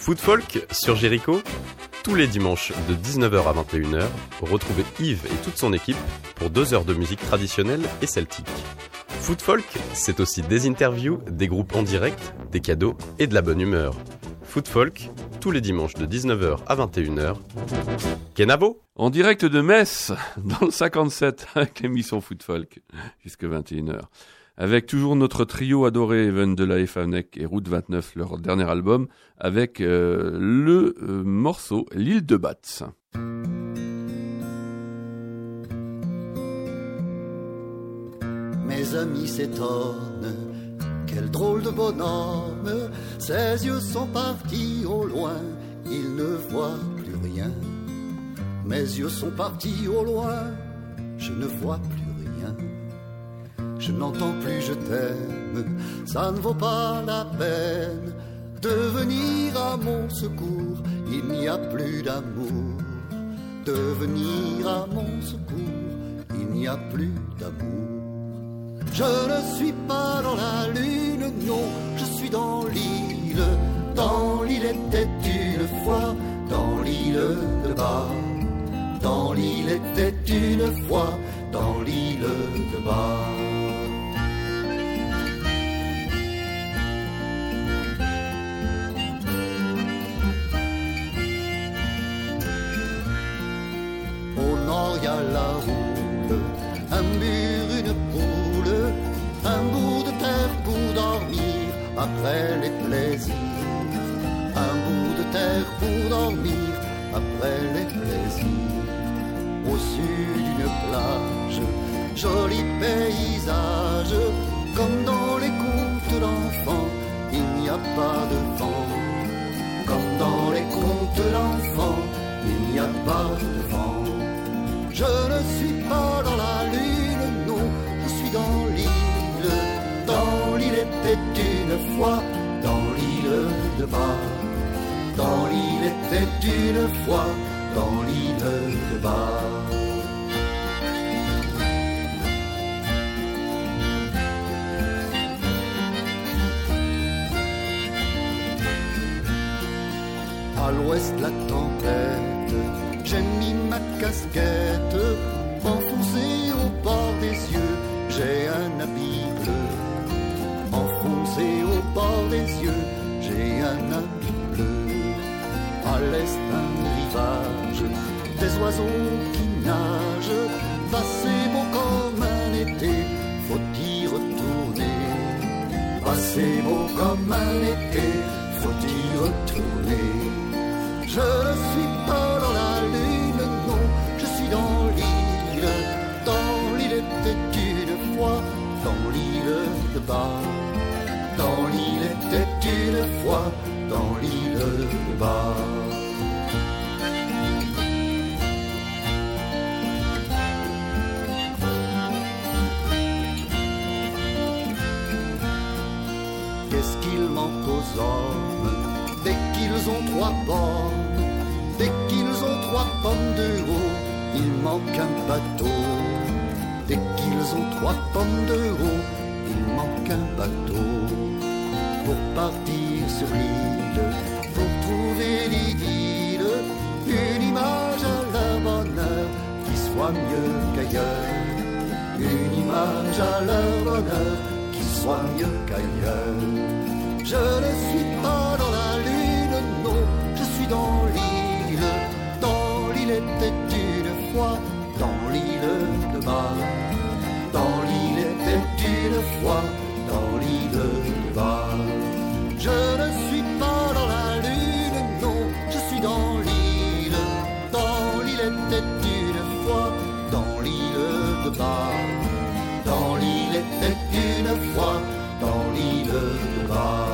Food Folk sur Jericho, tous les dimanches de 19h à 21h, retrouvez Yves et toute son équipe pour 2 heures de musique traditionnelle et celtique. Food Folk, c'est aussi des interviews, des groupes en direct, des cadeaux et de la bonne humeur. Food Folk, tous les dimanches de 19h à 21h. Kenavo ? En direct de Metz, dans le 57, avec l'émission Food Folk, jusqu'à 21h. Avec toujours notre trio adoré, Even de la Efanek et Route 29, leur dernier album, avec le morceau L'île de Batz. Mes amis s'étonnent, quel drôle de bonhomme, ses yeux sont partis au loin, il ne voit plus rien. Mes yeux sont partis au loin, je ne vois plus rien. Je n'entends plus je t'aime, ça ne vaut pas la peine de venir à mon secours, il n'y a plus d'amour. De venir à mon secours, il n'y a plus d'amour. Je ne suis pas dans la lune, non, je suis dans l'île. Dans l'île était une fois, dans l'île de bas. Dans l'île était une fois, dans l'île de bas. Au nord y a la houle, un mur, une poule, un bout de terre pour dormir après les plaisirs. Un bout de terre pour dormir après les plaisirs. Au sud d'une plage, joli paysage, comme dans les contes d'enfants, il n'y a pas de vent. Comme dans les contes d'enfants, il n'y a pas de vent. Je ne suis pas dans la lune, non, je suis dans l'île. Dans l'île était une fois, dans l'île de bas. Dans l'île était une fois, dans l'île de bas. À l'ouest la tempête, j'ai mis ma casquette, enfoncée au bord des yeux, j'ai un habit bleu. Enfoncé au bord des yeux, j'ai un habit bleu. À l'est un rivage, des oiseaux qui nagent, passez beau comme un été, faut y retourner. Passez beau comme un été, faut y retourner. Je ne suis pas dans la lune, non, je suis dans l'île. Dans l'île était une fois, dans l'île de bas. Dans l'île était une fois, dans l'île de bas. Qu'est-ce qu'il manque aux hommes dès qu'ils ont 3 pommes? Dès qu'ils ont 3 pommes de haut, il manque un bateau. Dès qu'ils ont 3 pommes de haut, il manque un bateau. Pour partir sur l'île, pour trouver l'idylle, une image à leur bonheur qui soit mieux qu'ailleurs. Une image à leur bonheur qui soit mieux qu'ailleurs. Je ne suis pas dans la lune, non, je suis dans l'île. Dans l'île était une fois, dans l'île de bas. Dans l'île était une fois, dans l'île de bas. Je ne suis pas dans la lune, non, je suis dans l'île. Dans l'île était une fois, dans l'île de bas. Dans l'île était une fois, dans l'île de bas.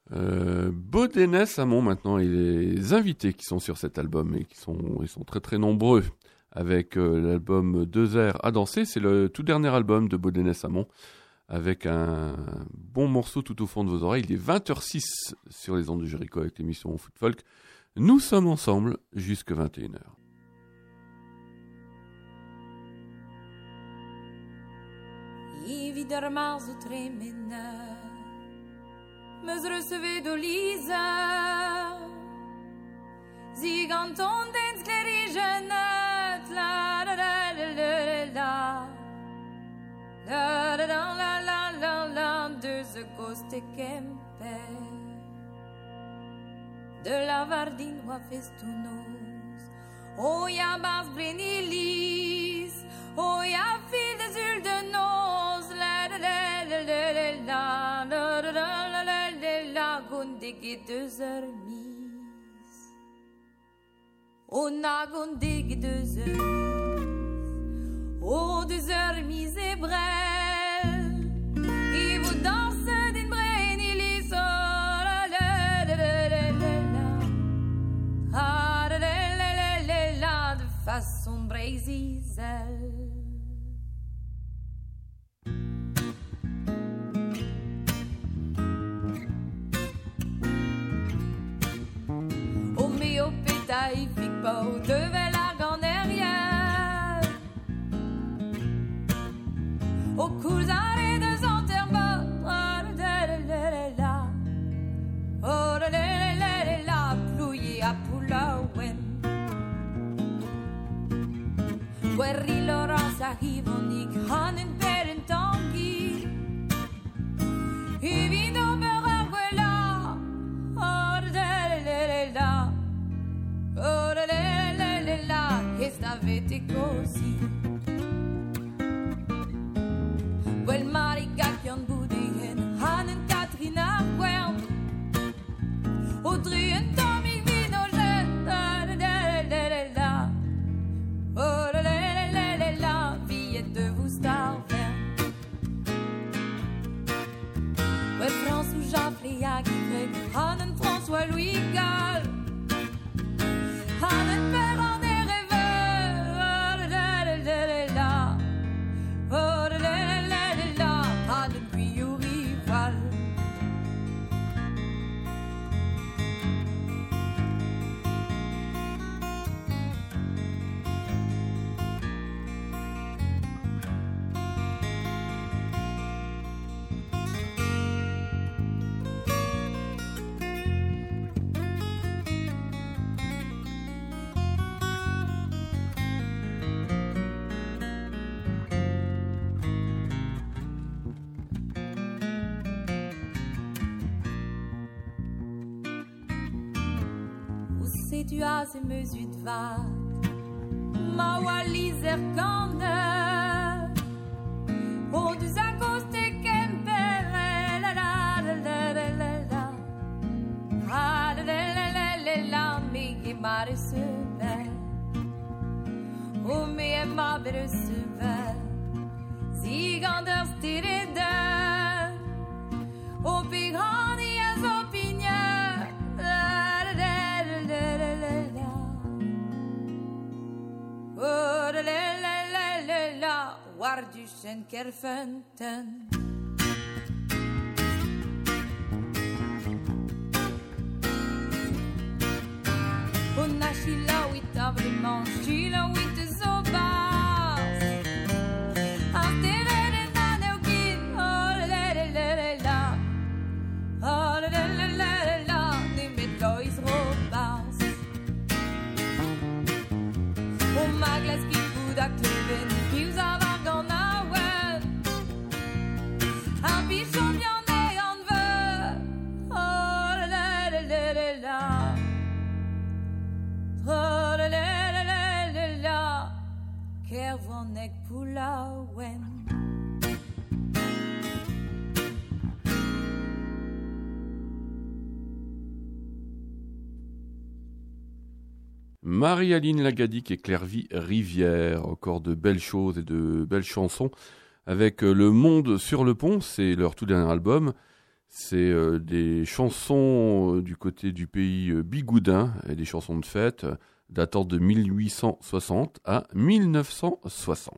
Bodénès-Amont maintenant, et les invités qui sont sur cet album, et ils sont très très nombreux, avec l'album 2 airs à danser. C'est le tout dernier album de Bodénès-Amont, avec un bon morceau tout au fond de vos oreilles. Il est 20h06 sur les ondes de Jericho avec l'émission Foot Folk. Nous sommes ensemble jusqu'à 21h. Évidemment, vous tremena, me recevez de Lisa, sie ganton den sklerige nat, la la la la la la la la la la la de ce coste kempe, de la vardinois festunos, oh ya bas brenilis, oh ya fil des huiles de nos, la la la la la la la la la la la la gondig 2 heures mise, oh na gondig 2 heures, oh 2 heures mise et brel, et vous dansez d'une brenilis, oh la la la la la la la la la la la la de façon braisiselle. Il fit pas au devait la grande derrière au cousin et 2 enterrements, oh la la la plouillé à Poulaouen Guerri Laurence arrive on y granen per un tanguy et vino beragüela, oh la oh la la la la la, che stavete così. Quel marigacchion budien, hanen Katrina Quern, Audrey en Tommy Vino, la la la la la, oh la la la la la, villette de vous starver. Quel François Jean Friac, hanen François Louis Gall, hanen Perron et rêveur, oh la la la la la, oh la la la la la, hanen Guyot rival. Tu as ces mesures de vague, ma waliser kande, oh du zakoste kemper, la la la la la la la, ah la la la la la la, me gemare sever, oh me emabere sever, zigander stireder, oh pigrani as opinion, la la la la la la. Oh la la la la la, war du Schenkerfenten. On a chila huit vraiment, chila huit zobas. Antere na neukin, oh la la la la la, oh la la la la la, ni metlois robas. Oh ma glace qui fout à Cleven, qui vous a vaguant à Wen. Un bichon bien né en veut, oh la la la la la la, oh la la la la la la, Kervonek Poula Wen. Marie-Aline Lagadic et Clairvy Rivière, encore de belles choses et de belles chansons avec Le Monde sur le Pont, c'est leur tout dernier album. C'est des chansons du côté du pays bigoudin, et des chansons de fête datant de 1860 à 1960.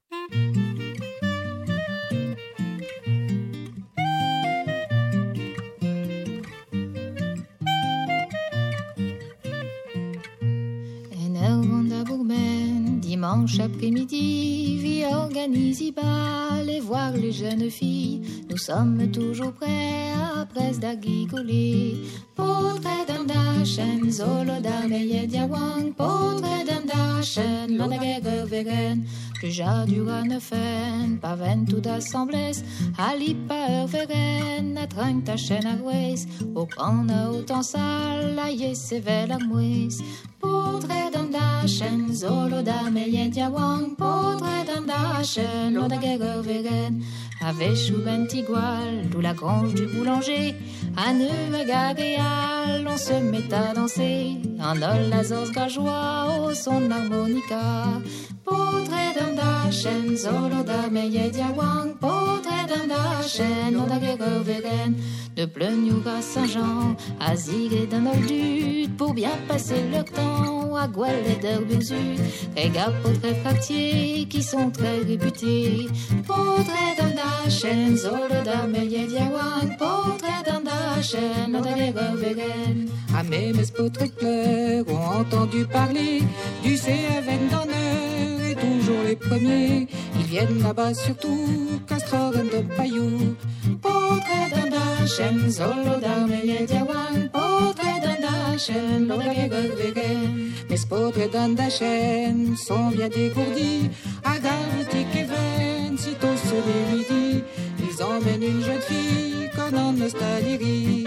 Dimanche après-midi, vie organise y bal et voir les jeunes filles. Nous sommes toujours prêts à presse d'aguigoler. Portrait d'un dachen, zolo d'armeie diawang. Portrait d'un dachen, l'onagère veren. Que j'adura ne fen, pas ven tout d'assemblées. Ali pas veren, à trank tachen à ouest. Au grand a autant sale, la yes et vel à moues. Portrait d'un dachen, zolo d'armeie diawang. Portrait d'un dachen, l'onagère veren. Avec chouben tigual, d'où la grange du boulanger. À Neuve-Gaguéal, on se met à danser. En ol la zos gajoie, au son harmonica. Portrait d'un dachen, zolo d'armeie diawang. Portrait d'un dachen, l'onagère veren. De Pleugnouc à Saint-Jean, à Zig et d'un oldut. Pour bien passer leur temps, à Gouel et d'Herbusut. Regarde portrait fractier, qui sont très réputés. Portrait d'un dachen, zolo d'armeie diawang. Portrait d'un dachen, l'onagère veren. À mes portraits clairs ont entendu parler du CFN d'honneur et toujours les premiers. Ils viennent là-bas surtout, Castor et de Payou. Portrait d'un dachen, zolo d'armeie diawang. Portrait d'un dachen, l'onagère veren. Mes portraits d'un dachen sont bien dégourdis. À Gartic et Vennes, sitôt ce midi, ils emmènent une jeune fille comme en nostalgie.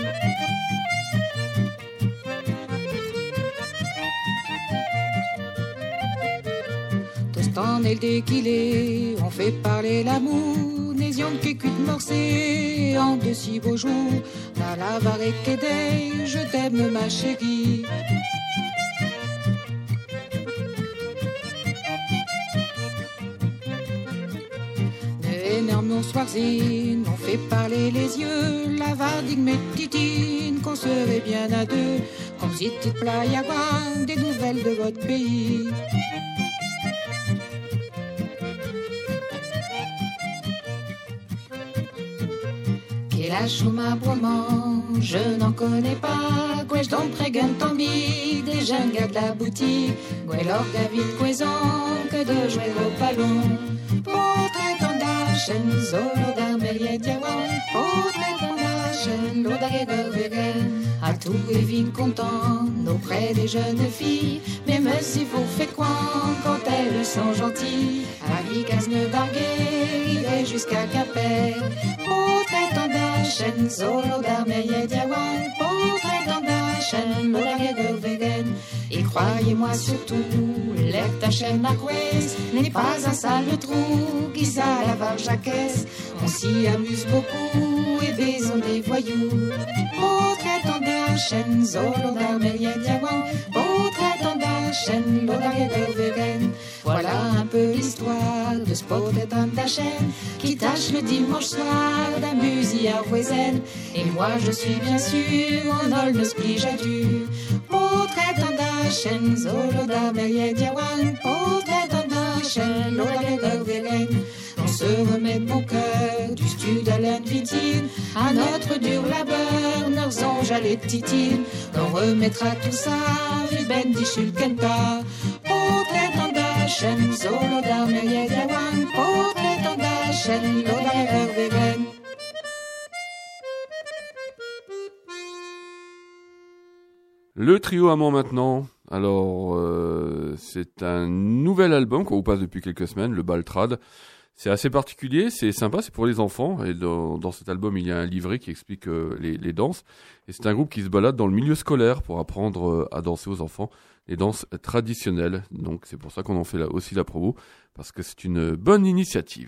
Tostan et le déquilé, on fait parler l'amour. Nésion qu'écoute morcé en de si beaux jours. La lavare et je t'aime ma chérie. Énorme soirzine, on fait parler les yeux. La vardigue mes titines, qu'on serait bien à deux. Comme si tu te plais à voir des nouvelles de votre pays. La chouma broman, je n'en connais pas. Gouèche d'en prégun tambi, des jeunes gars de la boutique. Gouèche leur gavite couaison, que de jouer au ballon. Portrait d'un dachen, zolo d'armeie diawang. Portrait d'un dachen, l'odagère veren. À tout et vite content, auprès des jeunes filles. Même si vous faites quoi quand elles sont gentilles. À Vicas ne barguer, jusqu'à Capet. Portrait d'un dachen, zolo d'armeie diawang. Portrait d'un dachen, l'odagère veren. Et croyez-moi surtout, l'air ta chaîne à couesse n'est pas un sale trou qui s'a la jaquesse. On s'y amuse beaucoup et baisons des voyous. Portrait d'un dachen, zolo d'armeie diawang. Portrait d'un dachen, l'odagère veren. Voilà un peu l'histoire de ce portrait d'un dachen qui tâche le dimanche soir d'un musil à Wesen. Et moi je suis bien sûr en olnos plijadu. Portrait d'un dachen, zolo d'armeie diawang. Portrait d'un dachen, l'odagère veren. On se remet bon cœur du stud à l'invitine. À notre dur labeur, nos anges à les titines. On remettra tout ça, Ruben dit Shulkenta. Portrait d'un dachen, zolo d'armeie diawang. Portrait d'un dachen, l'odagère veren. Le trio amant maintenant. Alors, c'est un nouvel album qu'on vous passe depuis quelques semaines, le Baltrad. C'est assez particulier, c'est sympa, c'est pour les enfants. Et dans cet album, il y a un livret qui explique les danses. Et c'est un groupe qui se balade dans le milieu scolaire pour apprendre à danser aux enfants les danses traditionnelles. Donc c'est pour ça qu'on en fait aussi la promo, parce que c'est une bonne initiative.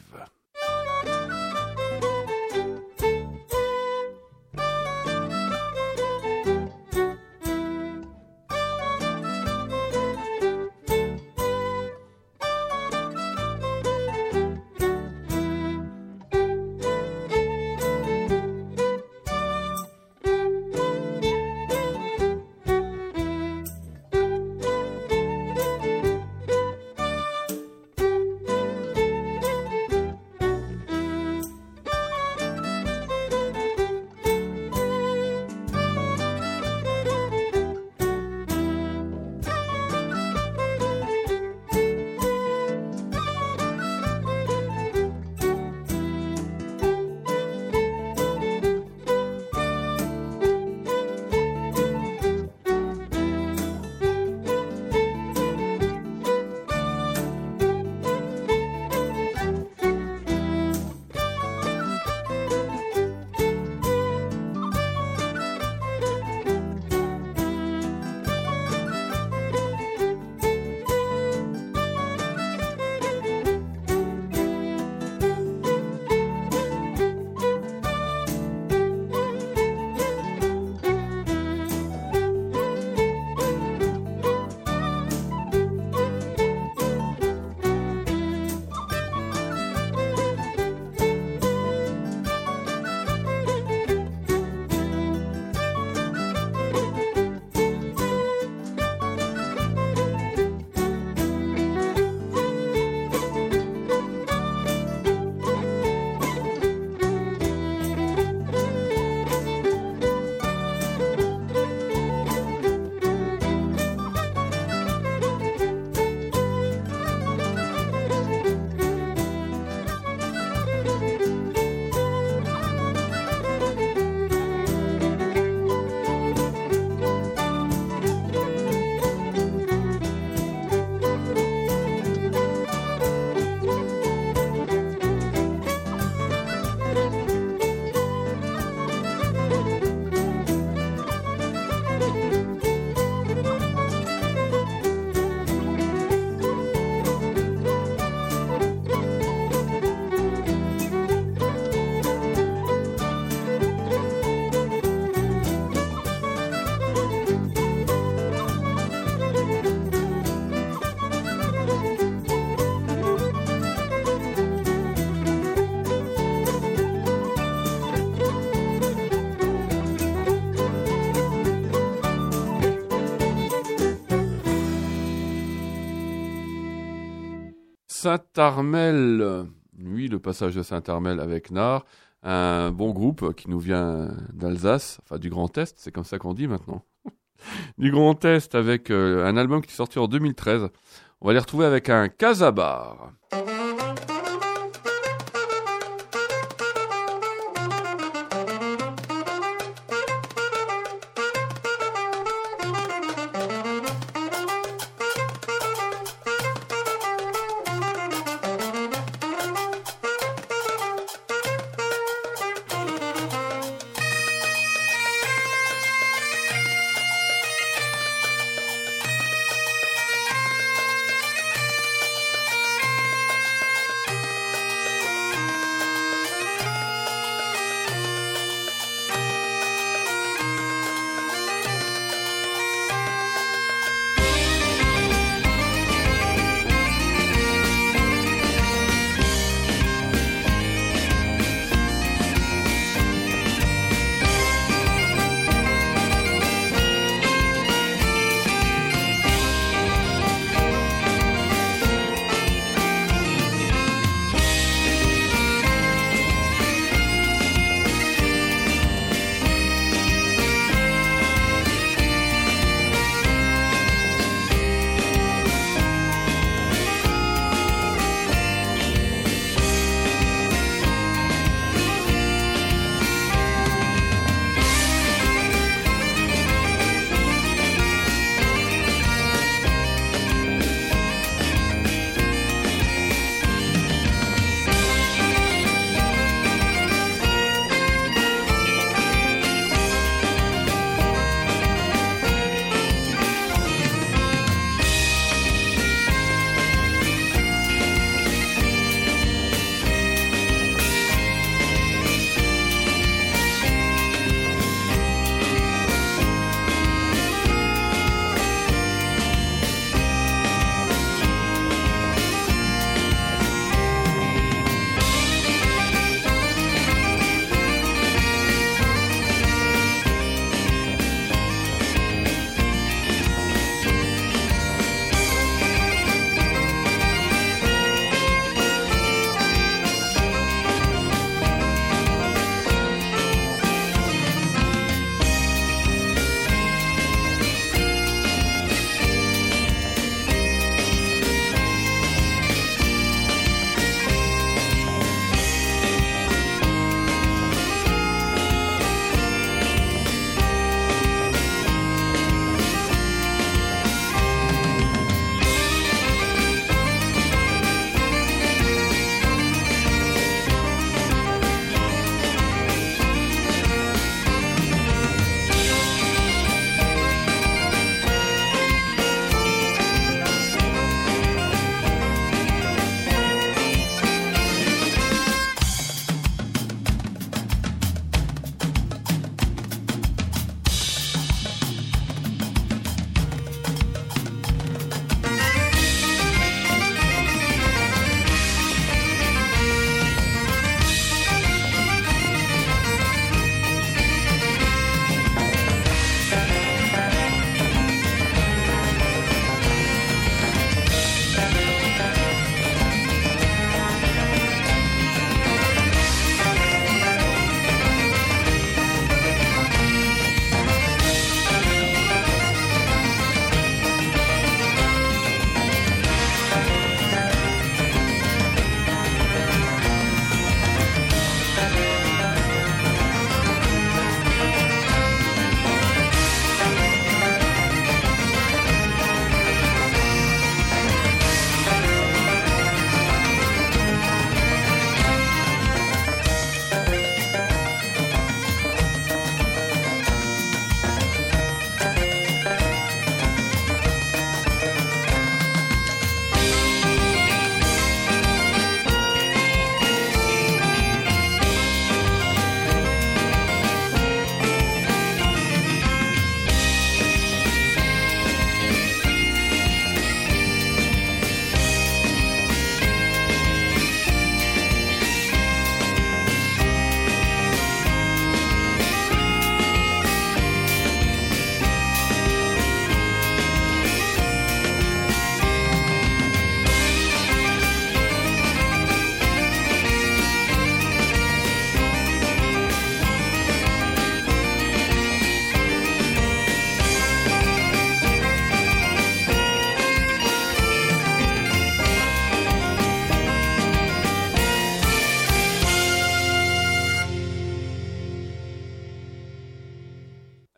Saint-Armel. Oui, le passage de Saint-Armel avec Nard. Un bon groupe qui nous vient d'Alsace, enfin du Grand Est, c'est comme ça qu'on dit maintenant. Du Grand Est avec un album qui est sorti en 2013. On va les retrouver avec un Casabar.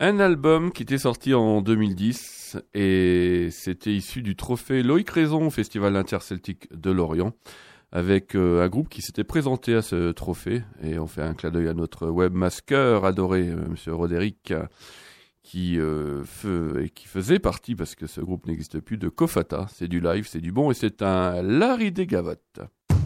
un album qui était sorti en 2010 et c'était issu du trophée Loïc Raison au Festival interceltique de Lorient avec un groupe qui s'était présenté à ce trophée et on fait un clin d'œil à notre webmaster adoré, Monsieur Roderick, qui faisait partie, parce que ce groupe n'existe plus, de Kofata. C'est du live, c'est du bon et c'est un Larry des Gavottes.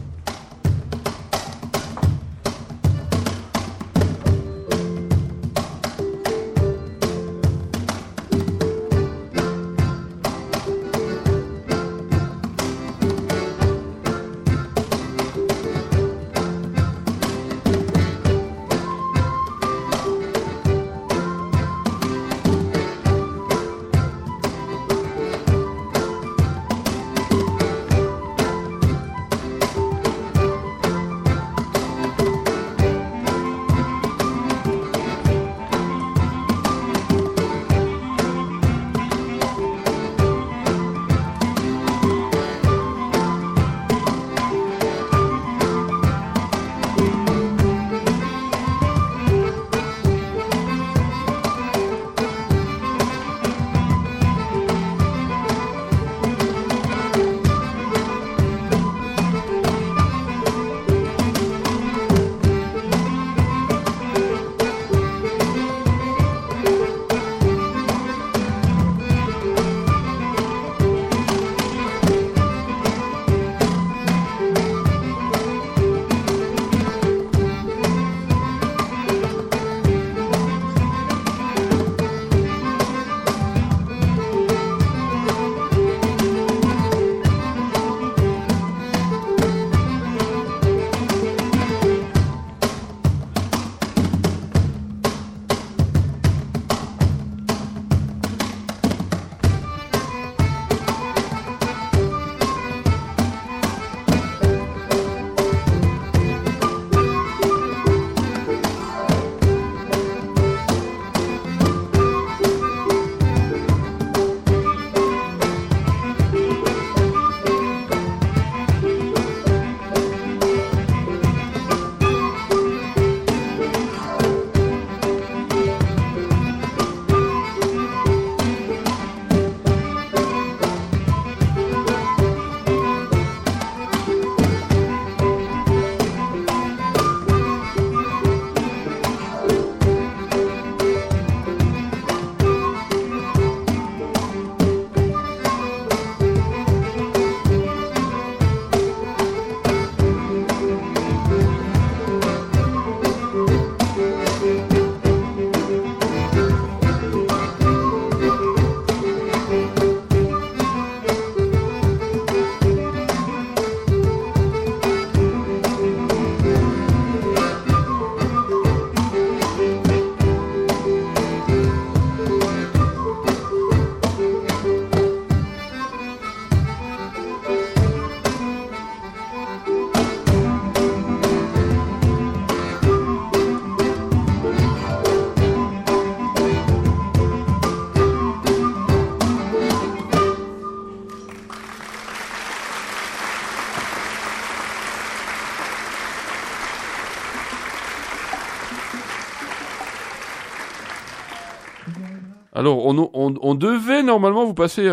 Alors, on devait normalement vous passer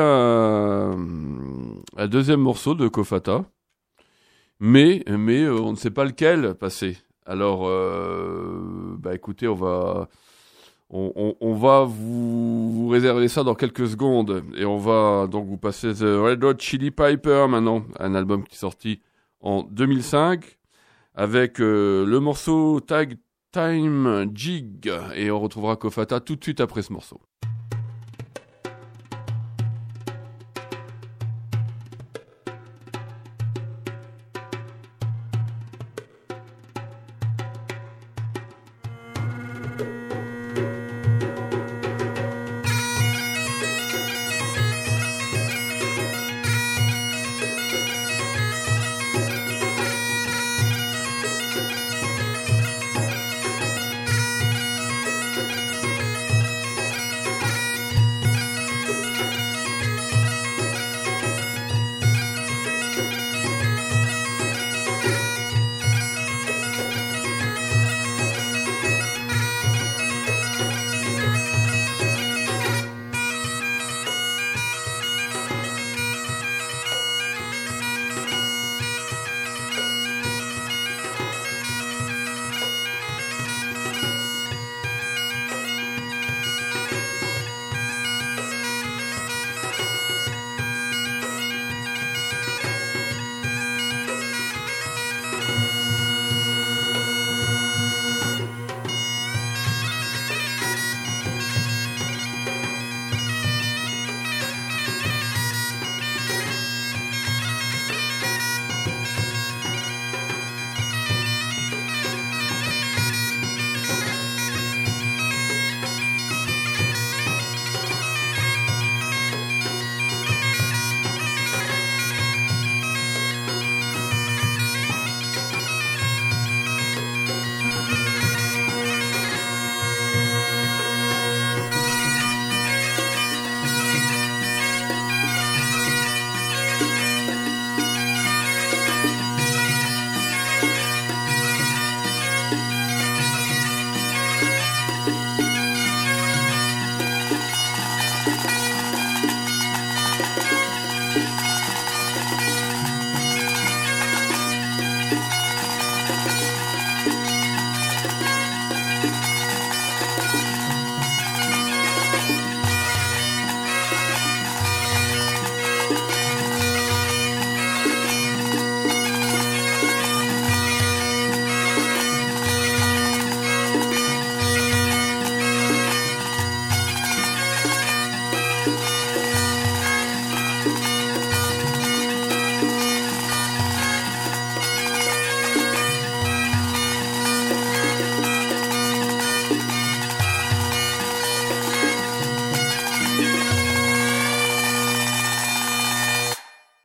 un deuxième morceau de Kofata, mais on ne sait pas lequel passer. Alors, écoutez, on va vous réserver ça dans quelques secondes et on va donc vous passer The Red Hot Chili Piper maintenant, un album qui est sorti en 2005 avec le morceau Tag Time Jig et on retrouvera Kofata tout de suite après ce morceau.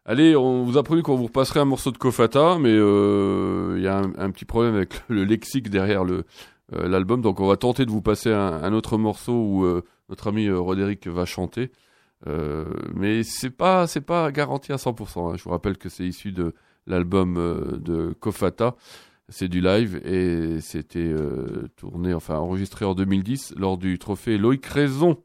Allez, on vous a promis qu'on vous repasserait un morceau de Kofata, mais il y a un petit problème avec le lexique derrière l'album, donc on va tenter de vous passer un autre morceau où notre ami Roderick va chanter. Mais c'est pas garanti à 100%. Hein. Je vous rappelle que c'est issu de l'album de Kofata. C'est du live et c'était enregistré en 2010 lors du trophée Loïc Raison.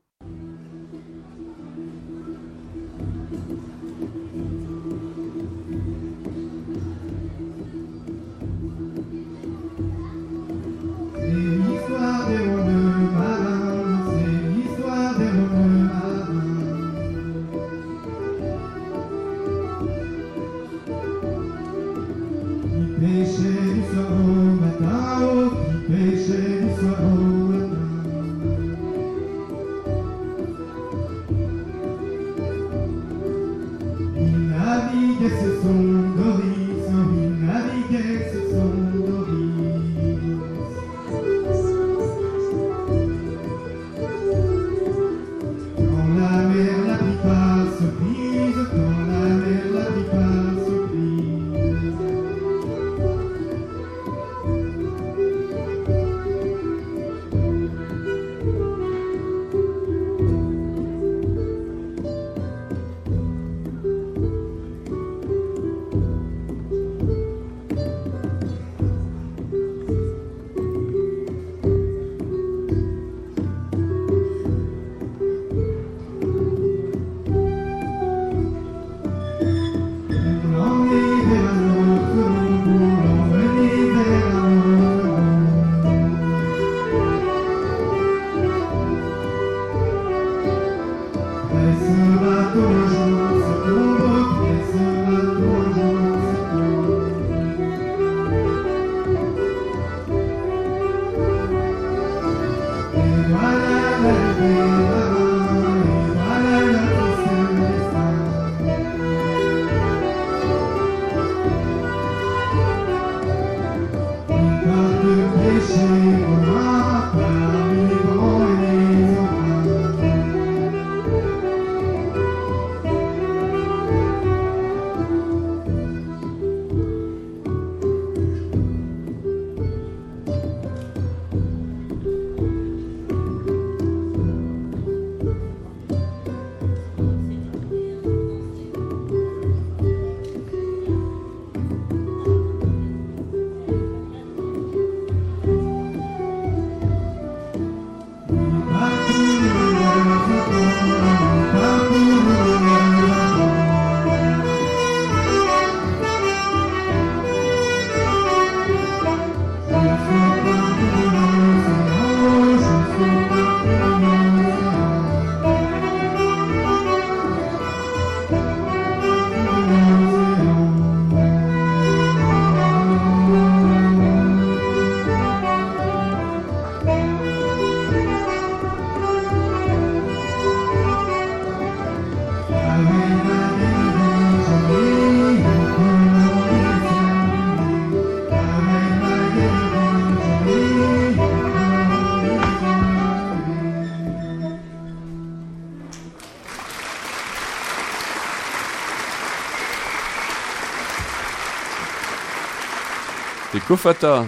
Kofata,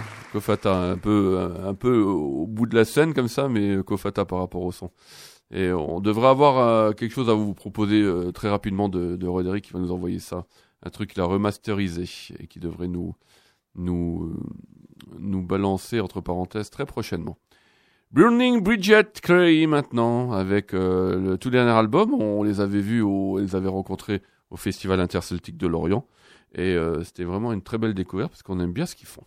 un peu au bout de la scène comme ça, mais Kofata par rapport au son. Et on devrait avoir quelque chose à vous proposer très rapidement de Roderick qui va nous envoyer ça, un truc qu'il a remasterisé et qui devrait nous balancer entre parenthèses très prochainement. Burning Bridget Cray maintenant avec le tout dernier album. On les avait rencontrés au Festival Interceltique de Lorient et c'était vraiment une très belle découverte parce qu'on aime bien ce qu'ils font.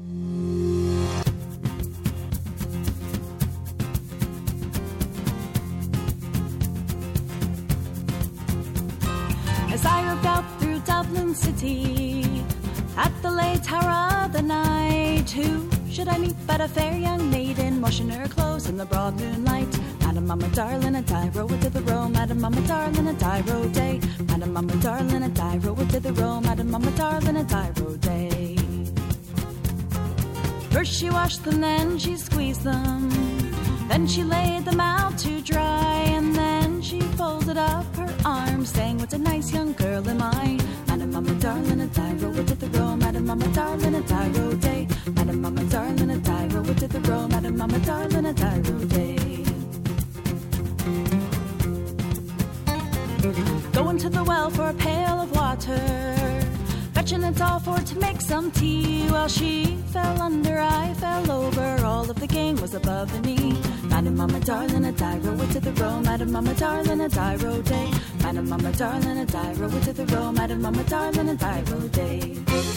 As I rode out through Dublin City at the late hour of the night, who should I meet but a fair young maiden washing her clothes in the broad moonlight? Madam, Mama, darling, and I rode to the row. Madam, Mama, darling, and I rode day. Madam, Mama, darling, and I rode to the row. Madam, Mama, darling, and I rode day. First she washed them, then she squeezed them, then she laid them out to dry, and then she folded up her arms, saying, what a nice young girl am I. Mama, darling, a Tyro day. Madam, Mama, darling, a Tyro to the row. Madam, Mama, darling, a Tyro day. Going to the well for a pail of water, fetching it all for to make some tea. Well, she fell under, I fell over, all of the gang was above the knee. Madam, Mama, darling, a Tyro to the row. Madam, Mama, darling, a Tyro day. Madam, Mama, darling, a Tyro to the row. Madam, Mama, darling, a Tyro day.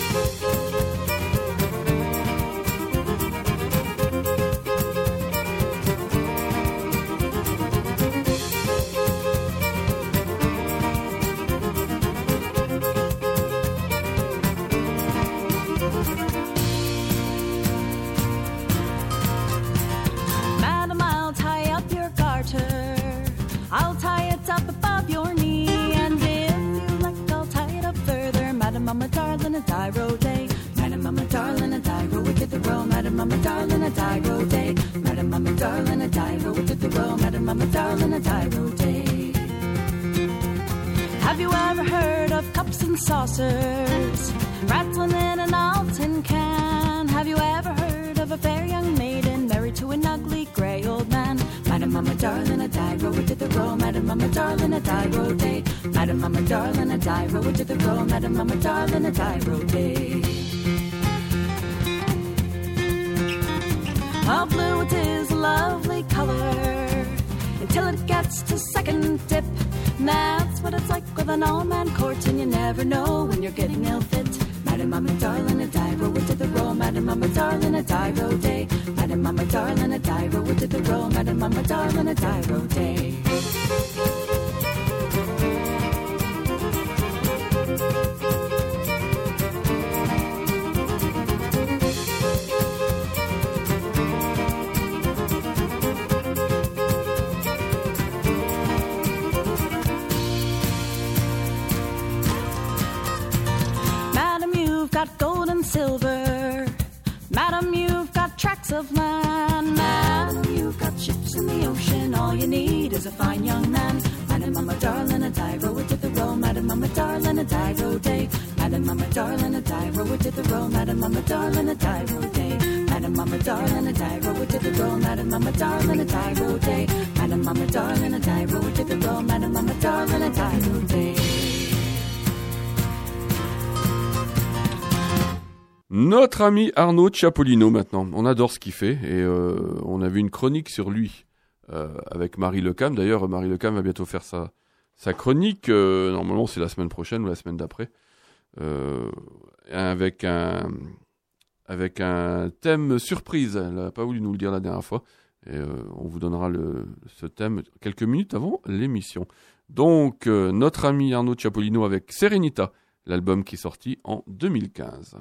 I'll tie it up above your knee, and if you like, I'll tie it up further. Madam, Mama, darling, a Tyro day. Madam, Mama, darling, a Tyro to the row. Madam, Mama, darling, a Tyro day. Madam, Mama, darling, a Tyro to the row. Madam, Mama, darling, a Tyro day. Have you ever heard of cups and saucers rattling in an old tin can? Have you ever heard of a fair young maiden married to an ugly grey old man? Madam, Mama, darling, a Tyro to the row. Madam, Mama, darling, a Tyro day. Madam, Mama, darling, a Tyro to the row. Madam, Mama, darling, a Tyro day. Oh, blue, it is a lovely color until it gets to second dip. And that's what it's like with an all-man court, and you never know when you're getting ill-fit. Madam, Mama, darling, a Tyro to the row. Madam, Mama, darling, a Tyro day. Madam, Mama, darling, a Tyro to the row. Madam, Mama, darling, a Tyro day. Got gold and silver. Madam, you've got tracts of land. Madam, you've got ships in the ocean. All you need is a fine young man. Madam, Mama, darling, a Tyro to the row. Madam, Mama, darling, a Tyro day. Madam, Mama, darling, a Tyro to the row. Madam, Mama, darling, a Tyro day. Madam, Mama, darling, a Tyro to the row. Madam, Mama, darling, a Tyro day. Madam, Mama, darling, a Tyro to the row. Madam, Mama, darling, a Tyro day. Notre ami Arnaud Ciapolino maintenant, on adore ce qu'il fait et on a vu une chronique sur lui avec Marie Lecam. D'ailleurs, Marie Lecam va bientôt faire sa chronique, normalement c'est la semaine prochaine ou la semaine d'après, avec un thème surprise. Elle n'a pas voulu nous le dire la dernière fois et on vous donnera ce thème quelques minutes avant l'émission. Donc, notre ami Arnaud Ciapolino avec Serenita, l'album qui est sorti en 2015.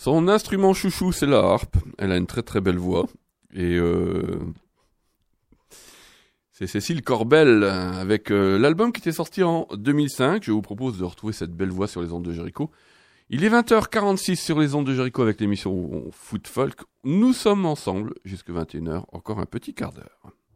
Son instrument chouchou, c'est la harpe. Elle a une très très belle voix. Et c'est Cécile Corbel avec l'album qui était sorti en 2005. Je vous propose de retrouver cette belle voix sur les ondes de Jericho. Il est 20h46 sur les ondes de Jericho avec l'émission Foot Folk. Nous sommes ensemble jusqu'à 21h, encore un petit quart d'heure.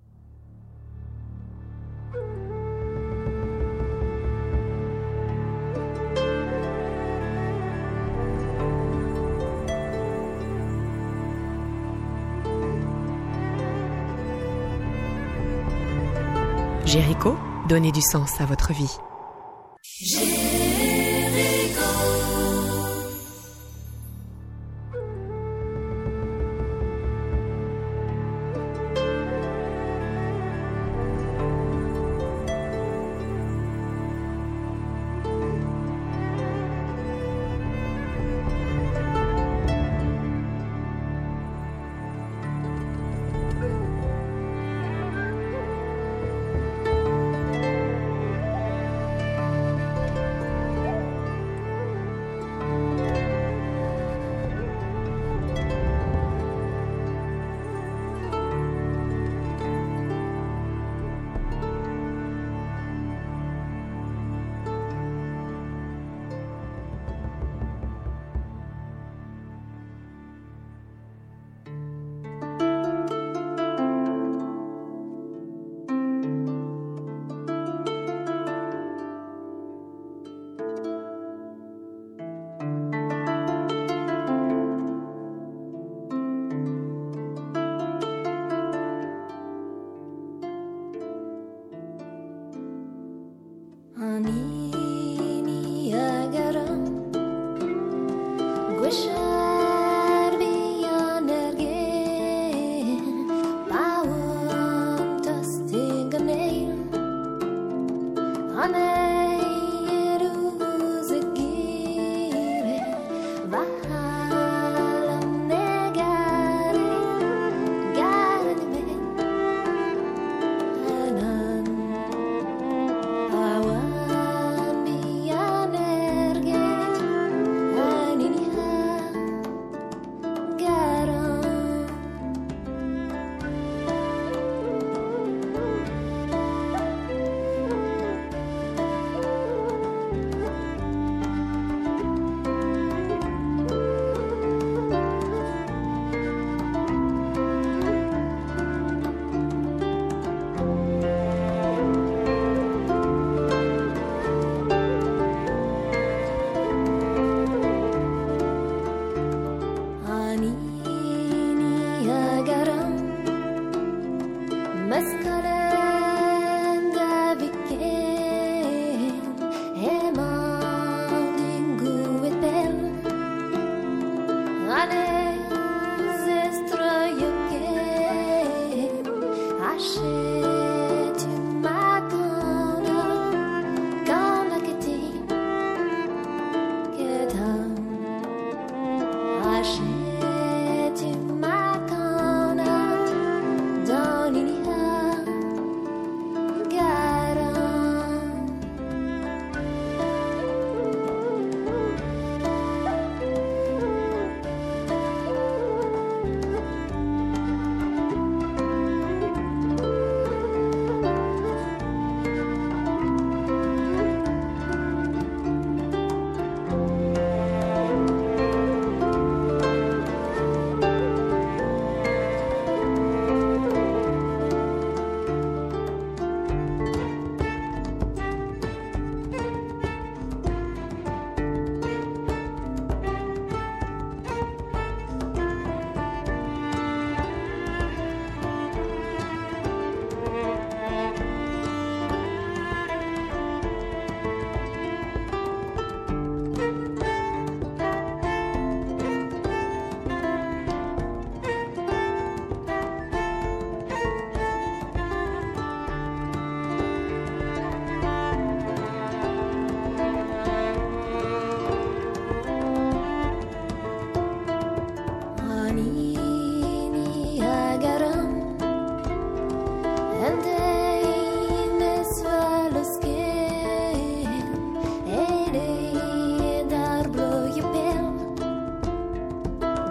Jericho, donnez du sens à votre vie.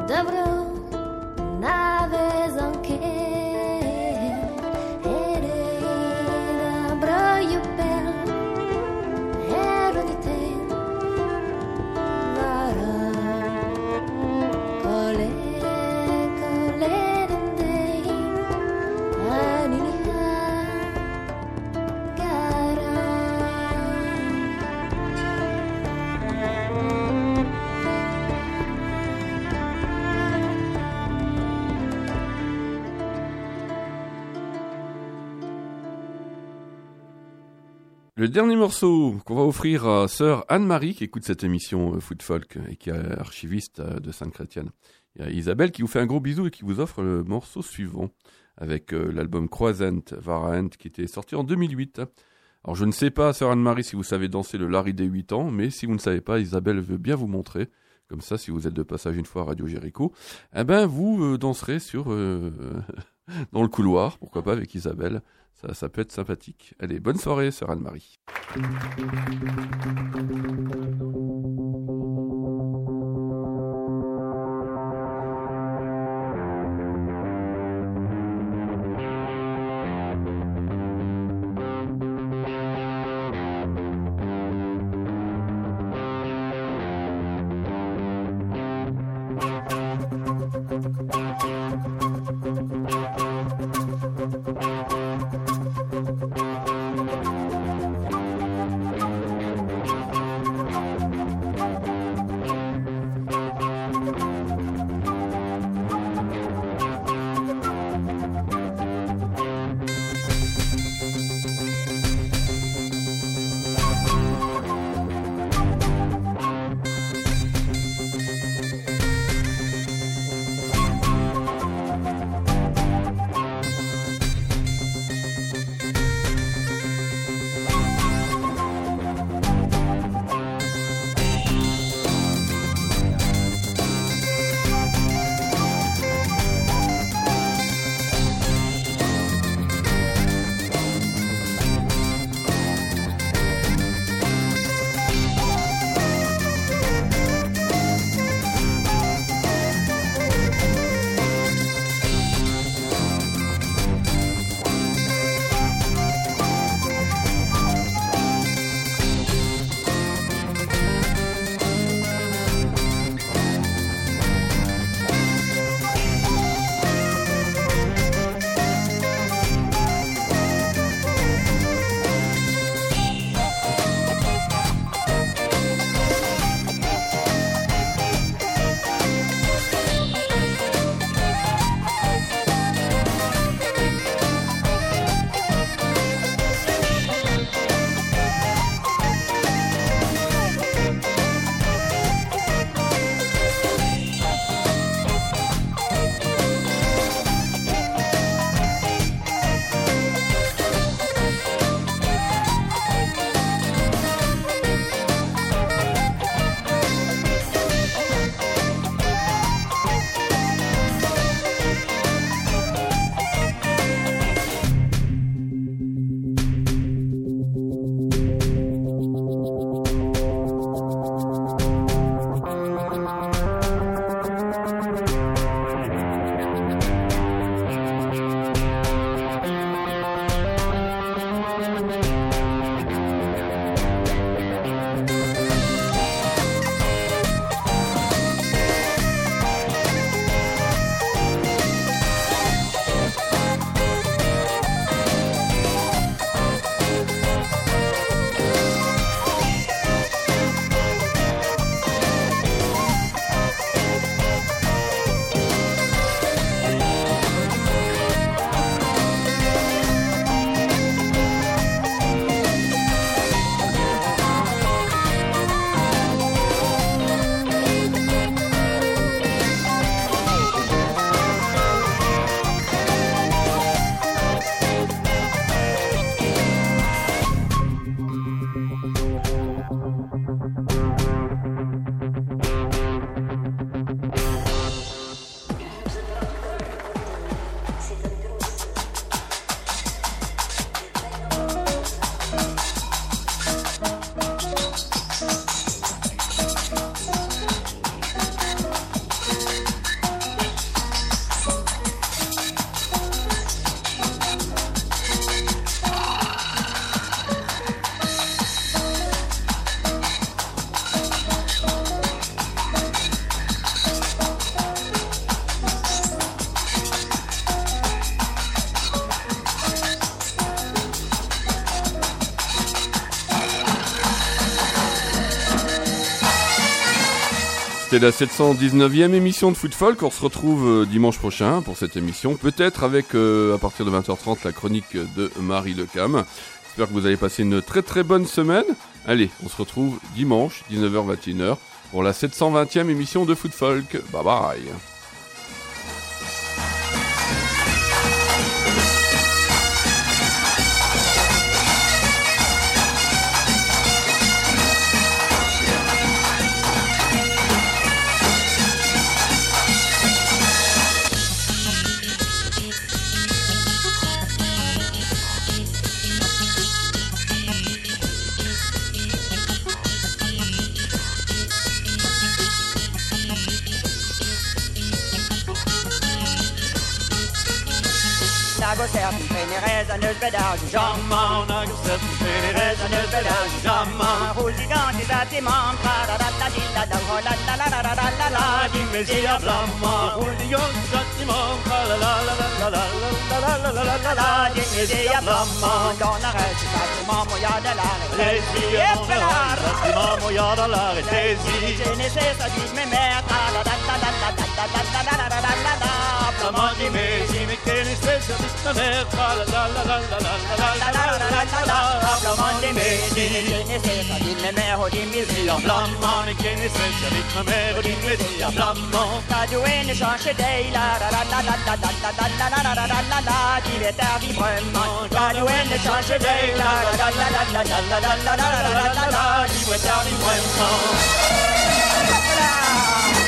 Dobro navezanke Ere broj upel Erodite Vara Kole dendei Aniliha Gara Le dernier morceau qu'on va offrir à sœur Anne-Marie qui écoute cette émission Food Folk et qui est archiviste de Sainte-Chrétienne. Il y a Isabelle qui vous fait un gros bisou et qui vous offre le morceau suivant avec l'album Croisent Varent qui était sorti en 2008. Alors je ne sais pas, sœur Anne-Marie, si vous savez danser le Larry des 8 ans, mais si vous ne savez pas, Isabelle veut bien vous montrer. Comme ça, si vous êtes de passage une fois à Radio Jéricho, eh ben vous danserez sur dans le couloir, pourquoi pas avec Isabelle. Ça peut être sympathique. Allez, bonne soirée, sœur Anne-Marie. C'était la 719e émission de Foot Folk. On se retrouve dimanche prochain pour cette émission. Peut-être avec, à partir de 20h30, la chronique de Marie Lecam. J'espère que vous avez passé une très très bonne semaine. Allez, on se retrouve dimanche, 19h-21h, pour la 720e émission de Foot Folk. Bye bye. Nagocerten, Fenereza, Nusbedar, Jamma, Nagocerten, Fenereza, Nusbedar, Jamma, Hulgiganti, Datimam, Paradadadilla, Holalalalalala, Dimmesia Blamma, Hulgiganti, Datimam, Paradadadilla, Dimmesia Blamma, Donna Resi, Datimam, Yadalare, Resi, Epelar, Datimam, Yadalare, Resi, Genesesa, Disme Merta, Blamma di Mesi, Mechene stessa, la merda, la Blamma di Mesi, Mechene stessa, Disme Merho di Misia, Blamma, Mechene stessa, Disme Merho di Misia, Blamma, Caduene change dei, la diventa vibrement, Caduene change dei, la diventa vibrement.